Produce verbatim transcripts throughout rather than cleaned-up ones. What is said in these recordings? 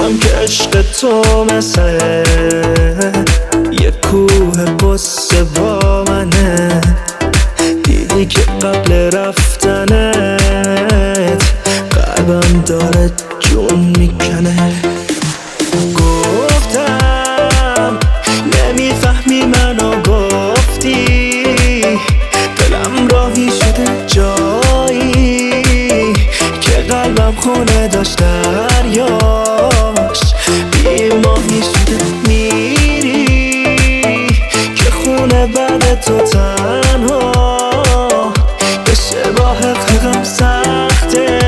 میدونم که عشق تو مثل یه کوه قصه با منه. دیدی که قبل رفتنت قلبم داره جون میکنه. گفتم نمیفهمی منو، گفتی دلم راهی شده جایی که قلبم خونه داشت دریاش. بی ماهی شده میری که خونه بعد تو تنها بشه. با حقیقم سخته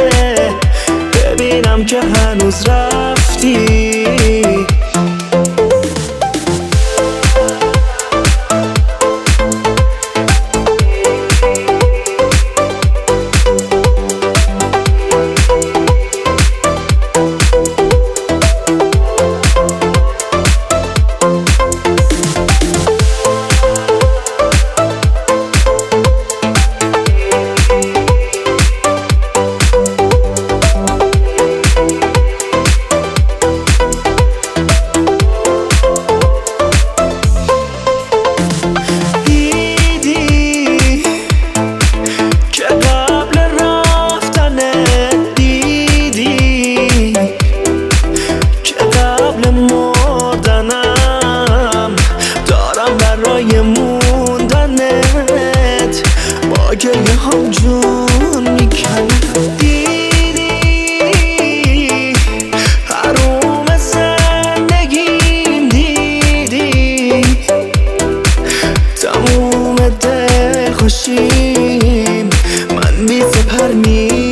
ببینم که هنوز رفتی. برای موندنت با گریه هم جون میکنه. دیدی حروم زندگیم، دیدی تموم دل خوشیم من بی سپر می